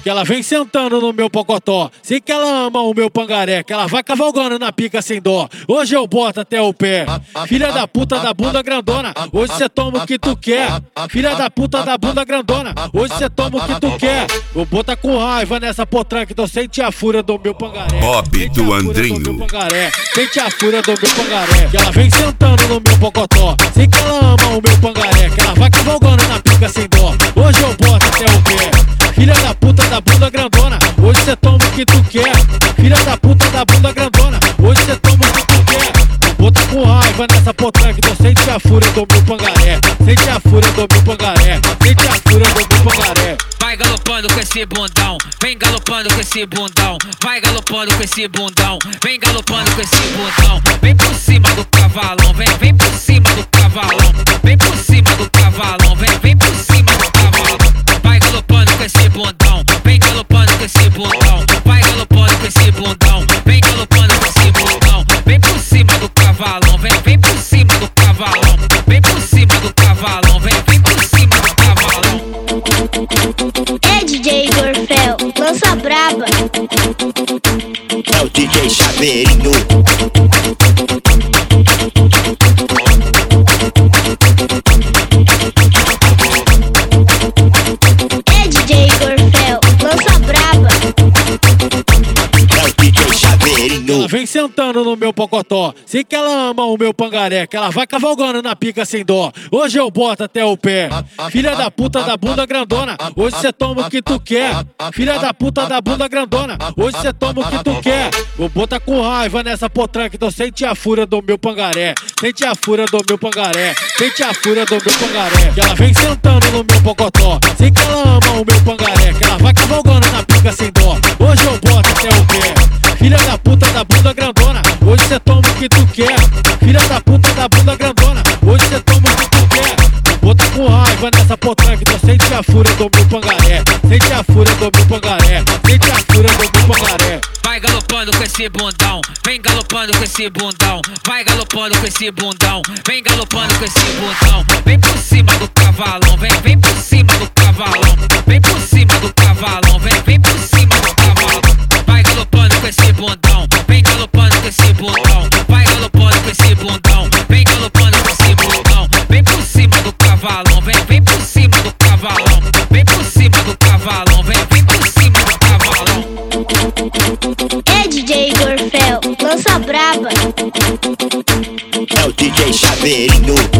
Que ela vem sentando no meu pocotó. Sei que ela ama o meu pangaré. Que ela vai cavalgando na pica sem dó. Hoje eu boto até o pé. Filha da puta da bunda grandona, hoje cê toma o que tu quer. Filha da puta da bunda grandona, hoje cê toma o que tu quer. Vou botar com raiva nessa potranca, então sente a fúria do meu pangaré. Bob do Andrinho. Sente a fúria do meu pangaré. Que ela vem sentando no meu pocotó. Sei que ela ama o meu pangaré. Que ela vai cavalgando na pica sem dó. Hoje eu boto até o pé. Filha da puta da bunda grandona, hoje cê toma o que tu quer. Filha da puta da bunda grandona, hoje cê toma o que tu quer. Vou botar com raiva nessa potranca, então sente a fúria do meu pangaré. Sente a fúria do meu pangaré. Sente a fúria do meu pangaré. Vai galopando com esse bundão, vem galopando com esse bundão. Vai galopando com esse bundão, vem galopando com esse bundão. Vem por cima do cavalão, vem por cima do cavalão. Vem por cima do cavalão, vem por cima do cavalão. Vai galopando com esse bundão, vem galopando com esse bundão. Vai galopando com esse bundão, vem galopando com esse bundão. Vem por cima do cavalão, vem por cima do cavalão. Vem por cima do cavalão, vem por cima do cavalão. É DJ Gorfel, lança braba. É o DJ Chaveirinho. É DJ Gorfel, lança braba. É o DJ Chaveirinho. Ela vem sentando no meu pocotó. Sei que ela ama o meu pangaré. Que ela vai cavalgando na pica sem dó. Hoje eu boto até o pé. Filha da puta da bunda grandona, hoje cê toma o que tu quer. Filha da puta da bunda grandona, hoje cê toma o que tu quer. Vou botar com raiva nessa potranca, então sente a fúria do meu pangaré. Sente a fúria do meu pangaré. Sente a fúria do meu pangaré. Que ela vem sentando no meu pocotó. Sei que ela ama o meu pangaré. Que ela vai cavalgando na pica sem dó. Hoje eu boto até o pé. Filha da puta da bunda grandona, hoje cê toma o que tu quer. Filha da puta da bunda grandona, hoje cê toma o que tu quer. Vou botar com raiva nessa potranca, então sente a fúria do meu pangaré. Sente a fúria do meu pangaré. Sente a fúria do meu pangaré. Vai galopando com esse bundão, vem galopando com esse bundão. Vai galopando com esse bundão, vem galopando com esse bundão. Vem por cima do cavalão, vem por cima do cavalão. Vem por cima do cavalão, vem por cima do cavalão. Vai galopando com esse bundão, vem galopando com esse bundão. Vai galopando com esse bundão, vem galopando com esse bundão. Vem por cima do cavalão, vem por cima do cavalão. Vem por cima do cavalão, vem por cima do cavalão. É DJ Gorfel, lança braba. É o DJ Chaveirinho.